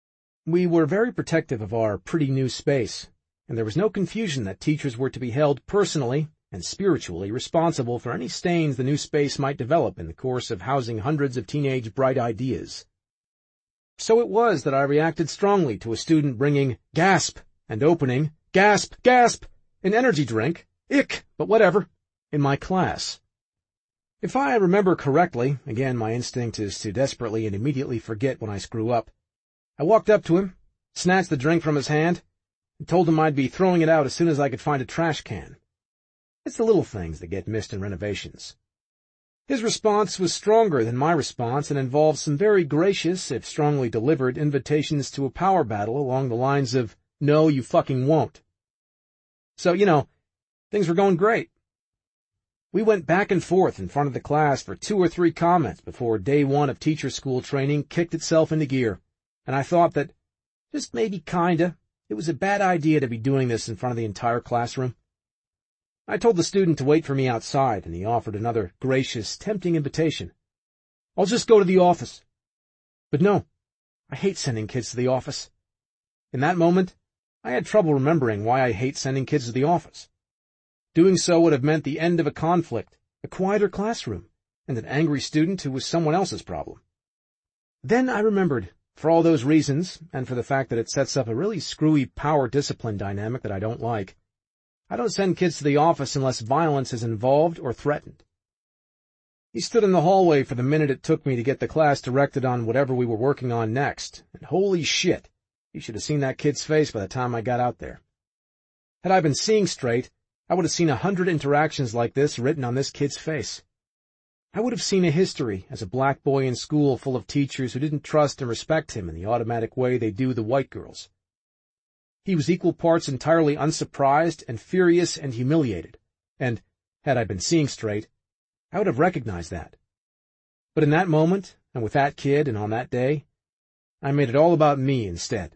Speaker 1: We were very protective of our pretty new space, and there was no confusion that teachers were to be held personally and spiritually responsible for any stains the new space might develop in the course of housing hundreds of teenage bright ideas. So it was that I reacted strongly to a student bringing gasp and opening gasp, gasp, an energy drink, ick, but whatever, in my class. If I remember correctly, again my instinct is to desperately and immediately forget when I screw up, I walked up to him, snatched the drink from his hand, and told him I'd be throwing it out as soon as I could find a trash can. It's the little things that get missed in renovations. His response was stronger than my response and involved some very gracious, if strongly delivered, invitations to a power battle along the lines of, "No, you fucking won't." So, you know, things were going great. We went back and forth in front of the class for two or three comments before day one of teacher school training kicked itself into gear, and I thought that, just maybe kinda, it was a bad idea to be doing this in front of the entire classroom. I told the student to wait for me outside, and he offered another gracious, tempting invitation. "I'll just go to the office." But no, I hate sending kids to the office. In that moment, I had trouble remembering why I hate sending kids to the office. Doing so would have meant the end of a conflict, a quieter classroom, and an angry student who was someone else's problem. Then I remembered, for all those reasons, and for the fact that it sets up a really screwy power-discipline dynamic that I don't like, I don't send kids to the office unless violence is involved or threatened. He stood in the hallway for the minute it took me to get the class directed on whatever we were working on next, and holy shit, you should have seen that kid's face by the time I got out there. Had I been seeing straight, I would have seen a hundred interactions like this written on this kid's face. I would have seen a history as a black boy in school full of teachers who didn't trust and respect him in the automatic way they do the white girls. He was equal parts entirely unsurprised and furious and humiliated, and, had I been seeing straight, I would have recognized that. But in that moment, and with that kid and on that day, I made it all about me instead.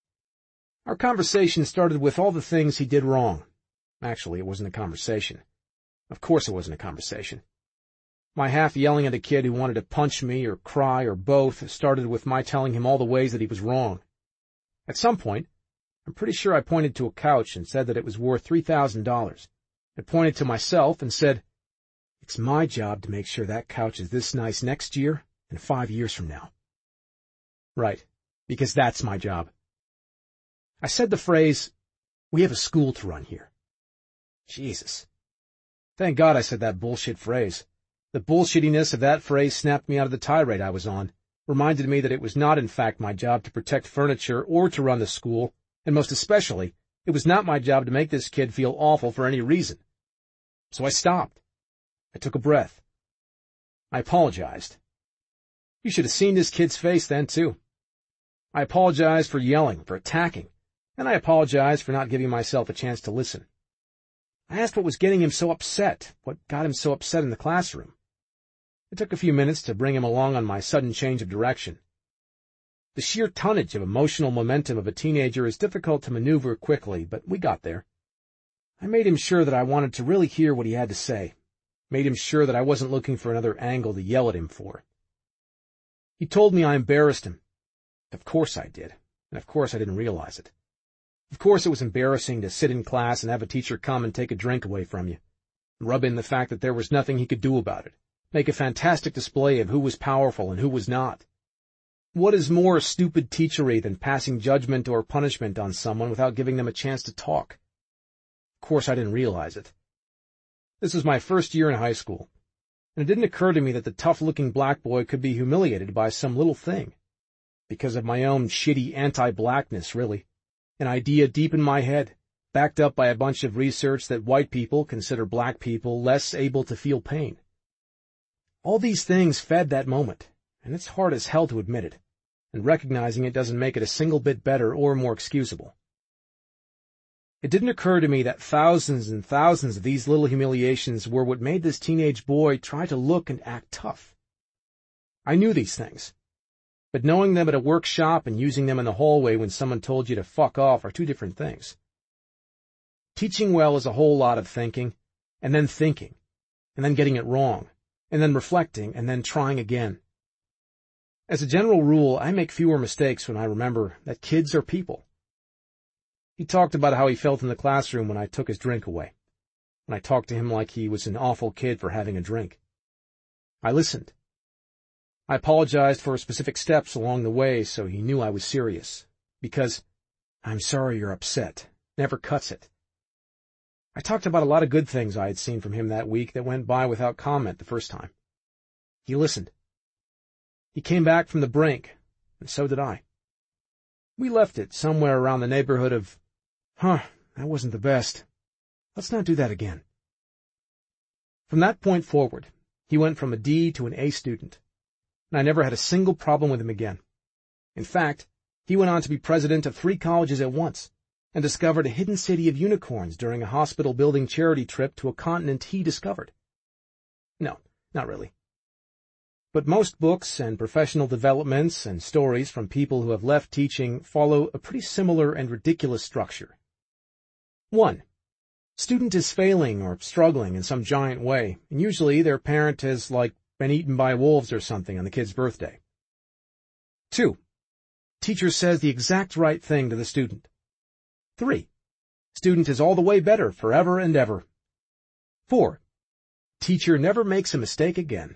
Speaker 1: Our conversation started with all the things he did wrong. Actually, it wasn't a conversation. Of course it wasn't a conversation. My half yelling at a kid who wanted to punch me or cry or both started with my telling him all the ways that he was wrong. At some point, I'm pretty sure I pointed to a couch and said that it was worth three thousand dollars. I pointed to myself and said, "It's my job to make sure that couch is this nice next year and five years from now." Right, because that's my job. I said the phrase, "We have a school to run here." Jesus. Thank God I said that bullshit phrase. The bullshittiness of that phrase snapped me out of the tirade I was on, reminded me that it was not in fact my job to protect furniture or to run the school, and most especially, it was not my job to make this kid feel awful for any reason. So I stopped. I took a breath. I apologized. You should have seen this kid's face then, too. I apologized for yelling, for attacking, and I apologized for not giving myself a chance to listen. I asked what was getting him so upset, what got him so upset in the classroom. It took a few minutes to bring him along on my sudden change of direction. The sheer tonnage of emotional momentum of a teenager is difficult to maneuver quickly, but we got there. I made him sure that I wanted to really hear what he had to say, made him sure that I wasn't looking for another angle to yell at him for. He told me I embarrassed him. Of course I did, and of course I didn't realize it. Of course it was embarrassing to sit in class and have a teacher come and take a drink away from you, rub in the fact that there was nothing he could do about it, make a fantastic display of who was powerful and who was not. What is more stupid teachery than passing judgment or punishment on someone without giving them a chance to talk? Of course I didn't realize it. This was my first year in high school, and it didn't occur to me that the tough-looking black boy could be humiliated by some little thing. Because of my own shitty anti-blackness, really. An idea deep in my head, backed up by a bunch of research that white people consider black people less able to feel pain. All these things fed that moment, and it's hard as hell to admit it, and recognizing it doesn't make it a single bit better or more excusable. It didn't occur to me that thousands and thousands of these little humiliations were what made this teenage boy try to look and act tough. I knew these things. But knowing them at a workshop and using them in the hallway when someone told you to fuck off are two different things. Teaching well is a whole lot of thinking, and then thinking, and then getting it wrong, and then reflecting, and then trying again. As a general rule, I make fewer mistakes when I remember that kids are people. He talked about how he felt in the classroom when I took his drink away, when I talked to him like he was an awful kid for having a drink. I listened. I apologized for specific steps along the way so he knew I was serious, because "I'm sorry you're upset" never cuts it. I talked about a lot of good things I had seen from him that week that went by without comment the first time. He listened. He came back from the brink, and so did I. We left it somewhere around the neighborhood of, "Huh, that wasn't the best. Let's not do that again." From that point forward, he went from a D to an A student, and I never had a single problem with him again. In fact, he went on to be president of three colleges at once, and discovered a hidden city of unicorns during a hospital-building charity trip to a continent he discovered. No, not really. But most books and professional developments and stories from people who have left teaching follow a pretty similar and ridiculous structure. One, student is failing or struggling in some giant way, and usually their parent has, like, been eaten by wolves or something on the kid's birthday. Two, teacher says the exact right thing to the student. Three, student is all the way better forever and ever. Four, teacher never makes a mistake again.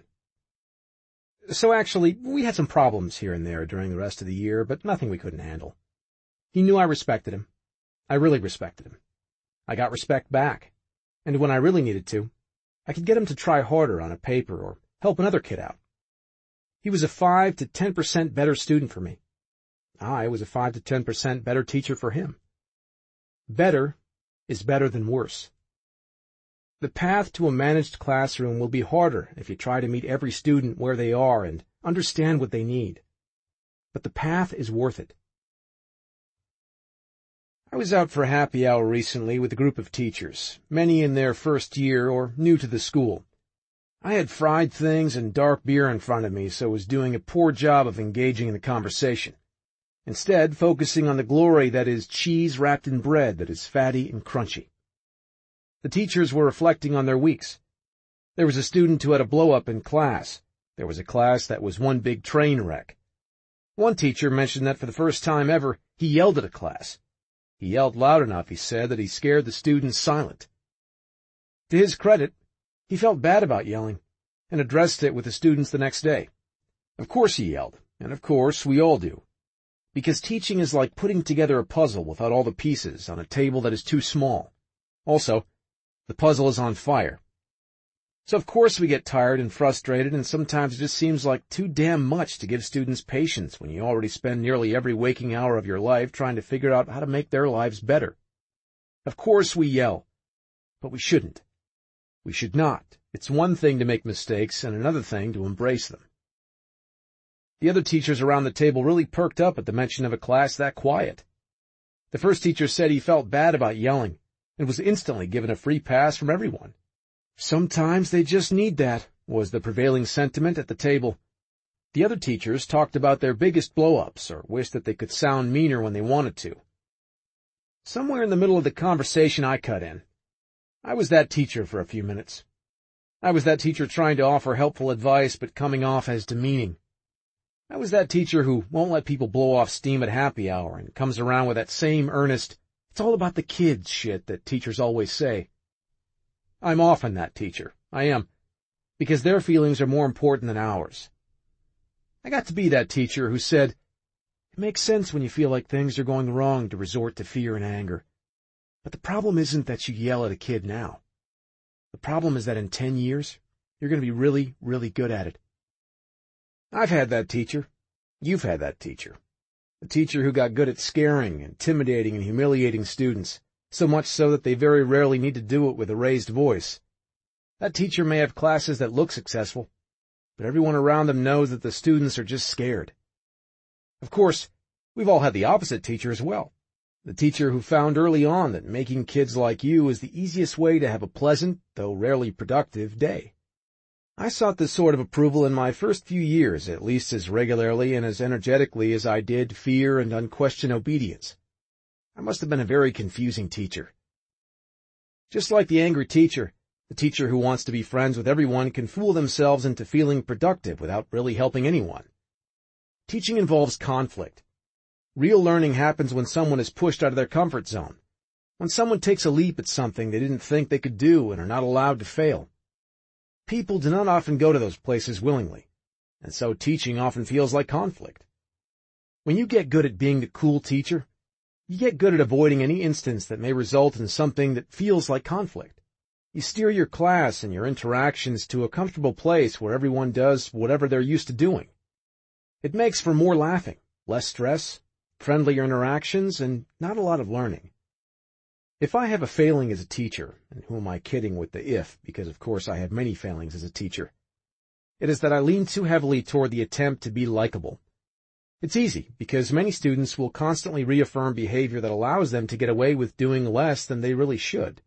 Speaker 1: So actually, we had some problems here and there during the rest of the year, but nothing we couldn't handle. He knew I respected him. I really respected him. I got respect back. And when I really needed to, I could get him to try harder on a paper or help another kid out. He was a five to ten percent better student for me. I was a five to ten percent better teacher for him. Better is better than worse. The path to a managed classroom will be harder if you try to meet every student where they are and understand what they need. But the path is worth it. I was out for a happy hour recently with a group of teachers, many in their first year or new to the school. I had fried things and dark beer in front of me, so was doing a poor job of engaging in the conversation, instead focusing on the glory that is cheese wrapped in bread that is fatty and crunchy. The teachers were reflecting on their weeks. There was a student who had a blow-up in class. There was a class that was one big train wreck. One teacher mentioned that for the first time ever, he yelled at a class. He yelled loud enough, he said, that he scared the students silent. To his credit, he felt bad about yelling, and addressed it with the students the next day. Of course he yelled, and of course we all do. Because teaching is like putting together a puzzle without all the pieces on a table that is too small. Also, the puzzle is on fire. So of course we get tired and frustrated, and sometimes it just seems like too damn much to give students patience when you already spend nearly every waking hour of your life trying to figure out how to make their lives better. Of course we yell, but we shouldn't. We should not. It's one thing to make mistakes and another thing to embrace them. The other teachers around the table really perked up at the mention of a class that quiet. The first teacher said he felt bad about yelling, and was instantly given a free pass from everyone. Sometimes they just need that, was the prevailing sentiment at the table. The other teachers talked about their biggest blow-ups, or wished that they could sound meaner when they wanted to. Somewhere in the middle of the conversation I cut in. I was that teacher for a few minutes. I was that teacher trying to offer helpful advice but coming off as demeaning. I was that teacher who won't let people blow off steam at happy hour and comes around with that same earnest, It's all about the kids shit that teachers always say. I'm often that teacher. I am. Because their feelings are more important than ours. I got to be that teacher who said, it makes sense when you feel like things are going wrong to resort to fear and anger. But the problem isn't that you yell at a kid now. The problem is that in ten years, you're going to be really, really good at it. I've had that teacher. You've had that teacher. A teacher who got good at scaring, intimidating, and humiliating students, so much so that they very rarely need to do it with a raised voice. That teacher may have classes that look successful, but everyone around them knows that the students are just scared. Of course, we've all had the opposite teacher as well. The teacher who found early on that making kids like you is the easiest way to have a pleasant, though rarely productive, day. I sought this sort of approval in my first few years, at least as regularly and as energetically as I did fear and unquestioned obedience. I must have been a very confusing teacher. Just like the angry teacher, the teacher who wants to be friends with everyone can fool themselves into feeling productive without really helping anyone. Teaching involves conflict. Real learning happens when someone is pushed out of their comfort zone, when someone takes a leap at something they didn't think they could do and are not allowed to fail. People do not often go to those places willingly, and so teaching often feels like conflict. When you get good at being the cool teacher, you get good at avoiding any instance that may result in something that feels like conflict. You steer your class and your interactions to a comfortable place where everyone does whatever they're used to doing. It makes for more laughing, less stress, friendlier interactions, and not a lot of learning. If I have a failing as a teacher, and who am I kidding with the if, because of course I have many failings as a teacher, it is that I lean too heavily toward the attempt to be likable. It's easy, because many students will constantly reaffirm behavior that allows them to get away with doing less than they really should.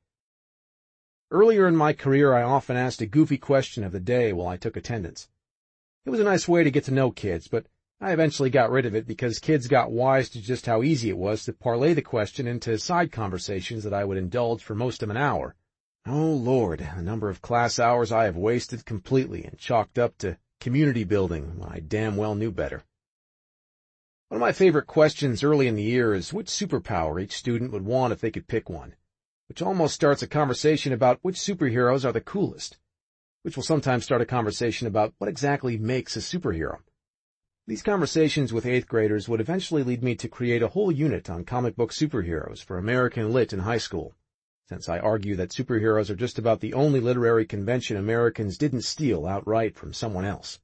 Speaker 1: Earlier in my career, I often asked a goofy question of the day while I took attendance. It was a nice way to get to know kids, but I eventually got rid of it because kids got wise to just how easy it was to parlay the question into side conversations that I would indulge for most of an hour. Oh, Lord, the number of class hours I have wasted completely and chalked up to community building when I damn well knew better. One of my favorite questions early in the year is which superpower each student would want if they could pick one, which almost starts a conversation about which superheroes are the coolest, which will sometimes start a conversation about what exactly makes a superhero. These conversations with eighth graders would eventually lead me to create a whole unit on comic book superheroes for American Lit in high school, since I argue that superheroes are just about the only literary convention Americans didn't steal outright from someone else.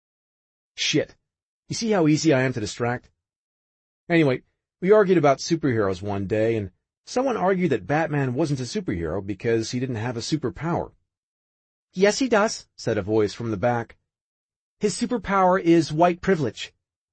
Speaker 1: Shit. You see how easy I am to distract? Anyway, we argued about superheroes one day, and someone argued that Batman wasn't a superhero because he didn't have a superpower. Yes, he does, said a voice from the back. His superpower is white privilege.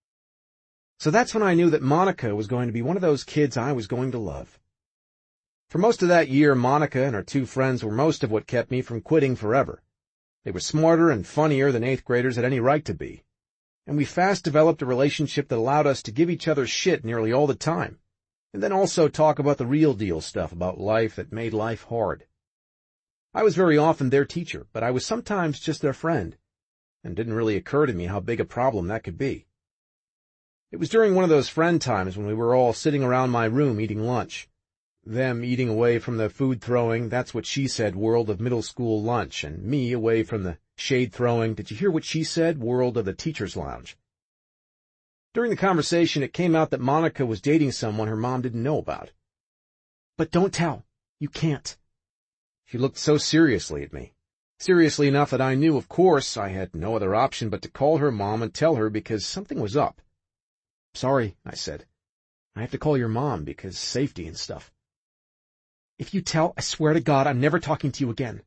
Speaker 1: So that's when I knew that Monica was going to be one of those kids I was going to love. For most of that year, Monica and her two friends were most of what kept me from quitting forever. They were smarter and funnier than eighth graders had any right to be, and we fast developed a relationship that allowed us to give each other shit nearly all the time, and then also talk about the real deal stuff about life that made life hard. I was very often their teacher, but I was sometimes just their friend, and it didn't really occur to me how big a problem that could be. It was during one of those friend times when we were all sitting around my room eating lunch, them eating away from the food-throwing, that's-what-she-said world of middle school lunch, and me away from the shade-throwing, did-you-hear-what-she-said world of the teacher's lounge. During the conversation, it came out that Monica was dating someone her mom didn't know about. But don't tell. You can't. She looked so seriously at me. Seriously enough that I knew, of course, I had no other option but to call her mom and tell her because something was up. Sorry, I said. I have to call your mom because safety and stuff. If you tell, I swear to God, I'm never talking to you again.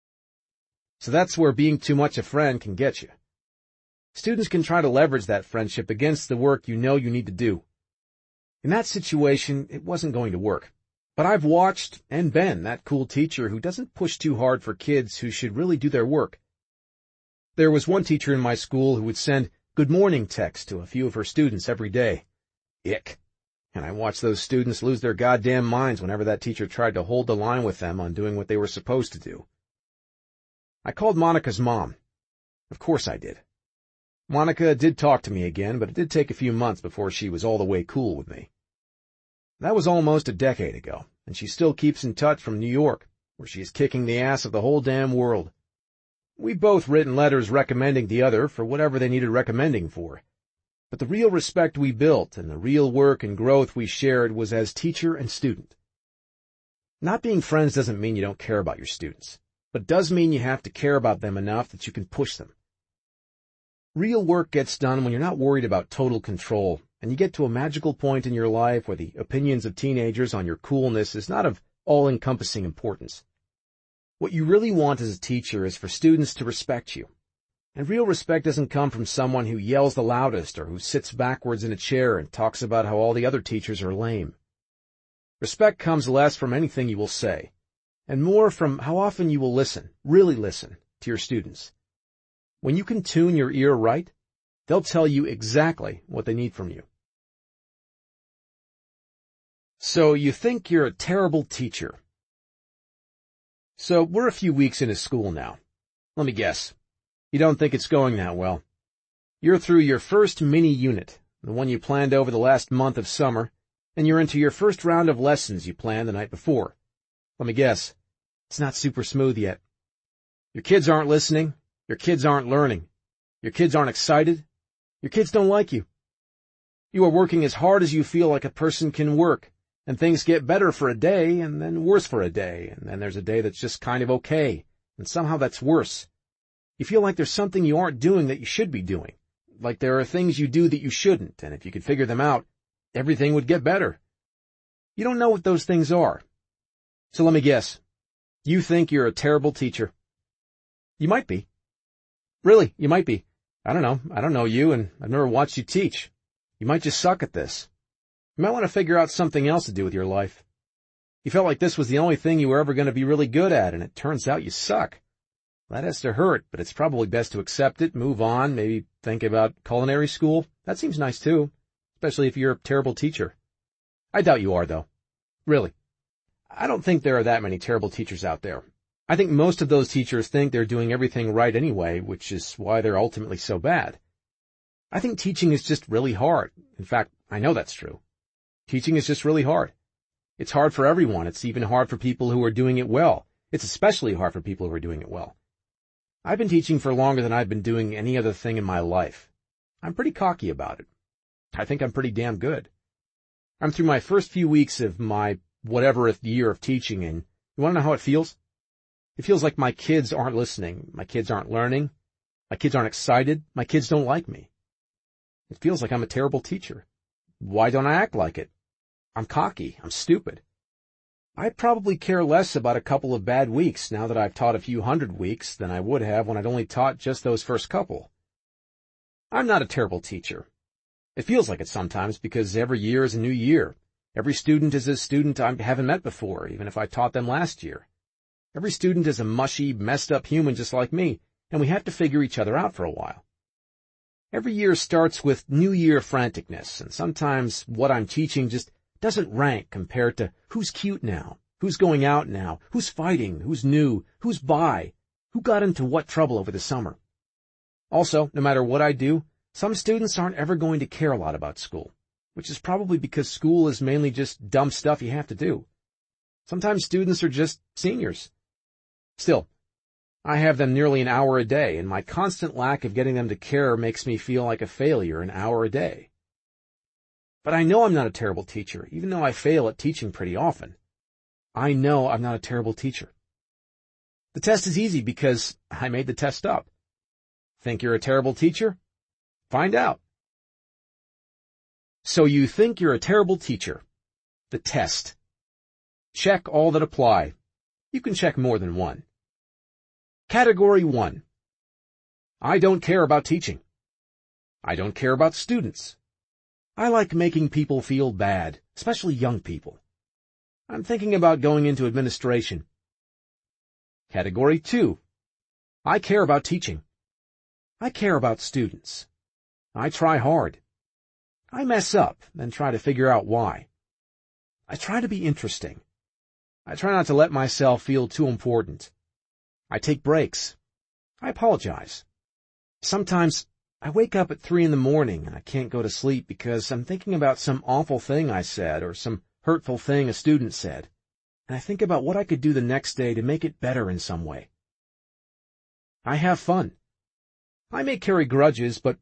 Speaker 1: So that's where being too much a friend can get you. Students can try to leverage that friendship against the work you know you need to do. In that situation, it wasn't going to work. But I've watched and been that cool teacher who doesn't push too hard for kids who should really do their work. There was one teacher in my school who would send good morning texts to a few of her students every day. Ick. And I watched those students lose their goddamn minds whenever that teacher tried to hold the line with them on doing what they were supposed to do. I called Monica's mom. Of course I did. Monica did talk to me again, but it did take a few months before she was all the way cool with me. That was almost a decade ago, and she still keeps in touch from New York, where she is kicking the ass of the whole damn world. We've both written letters recommending the other for whatever they needed recommending for. But the real respect we built and the real work and growth we shared was as teacher and student. Not being friends doesn't mean you don't care about your students, but it does mean you have to care about them enough that you can push them. Real work gets done when you're not worried about total control, and you get to a magical point in your life where the opinions of teenagers on your coolness is not of all-encompassing importance. What you really want as a teacher is for students to respect you. And real respect doesn't come from someone who yells the loudest or who sits backwards in a chair and talks about how all the other teachers are lame. Respect comes less from anything you will say, and more from how often you will listen, really listen, to your students. When you can tune your ear right, they'll tell you exactly what they need from you. So you think you're a terrible teacher. So we're a few weeks into school now. Let me guess. You don't think it's going that well. You're through your first mini-unit, the one you planned over the last month of summer, and you're into your first round of lessons you planned the night before. Let me guess. It's not super smooth yet. Your kids aren't listening. Your kids aren't learning. Your kids aren't excited. Your kids don't like you. You are working as hard as you feel like a person can work, and things get better for a day and then worse for a day, and then there's a day that's just kind of okay, and somehow that's worse. You feel like there's something you aren't doing that you should be doing, like there are things you do that you shouldn't, and if you could figure them out, everything would get better. You don't know what those things are. So let me guess. You think you're a terrible teacher. You might be. Really, you might be. I don't know. I don't know you, and I've never watched you teach. You might just suck at this. You might want to figure out something else to do with your life. You felt like this was the only thing you were ever going to be really good at, and it turns out you suck. That has to hurt, but it's probably best to accept it, move on, maybe think about culinary school. That seems nice too, especially if you're a terrible teacher. I doubt you are, though. Really. I don't think there are that many terrible teachers out there. I think most of those teachers think they're doing everything right anyway, which is why they're ultimately so bad. I think teaching is just really hard. In fact, I know that's true. Teaching is just really hard. It's hard for everyone. It's even hard for people who are doing it well. It's especially hard for people who are doing it well. I've been teaching for longer than I've been doing any other thing in my life. I'm pretty cocky about it. I think I'm pretty damn good. I'm through my first few weeks of my whatever year of teaching, and you want to know how it feels? It feels like my kids aren't listening, my kids aren't learning, my kids aren't excited, my kids don't like me. It feels like I'm a terrible teacher. Why don't I act like it? I'm cocky, I'm stupid. I probably care less about a couple of bad weeks now that I've taught a few hundred weeks than I would have when I'd only taught just those first couple. I'm not a terrible teacher. It feels like it sometimes because every year is a new year. Every student is a student I haven't met before, even if I taught them last year. Every student is a mushy, messed up human just like me, and we have to figure each other out for a while. Every year starts with New Year franticness, and sometimes what I'm teaching just doesn't rank compared to who's cute now, who's going out now, who's fighting, who's new, who's bi, who got into what trouble over the summer. Also, no matter what I do, some students aren't ever going to care a lot about school, which is probably because school is mainly just dumb stuff you have to do. Sometimes students are just seniors. Still, I have them nearly an hour a day, and my constant lack of getting them to care makes me feel like a failure an hour a day. But I know I'm not a terrible teacher, even though I fail at teaching pretty often. I know I'm not a terrible teacher. The test is easy because I made the test up. Think you're a terrible teacher? Find out. So you think you're a terrible teacher. The test. Check all that apply. You can check more than one. Category one. I don't care about teaching. I don't care about students. I like making people feel bad, especially young people. I'm thinking about going into administration. Category two. I care about teaching. I care about students. I try hard. I mess up, then try to figure out why. I try to be interesting. I try not to let myself feel too important. I take breaks. I apologize. Sometimes I wake up at three in the morning and I can't go to sleep because I'm thinking about some awful thing I said or some hurtful thing a student said, and I think about what I could do the next day to make it better in some way. I have fun. I may carry grudges, but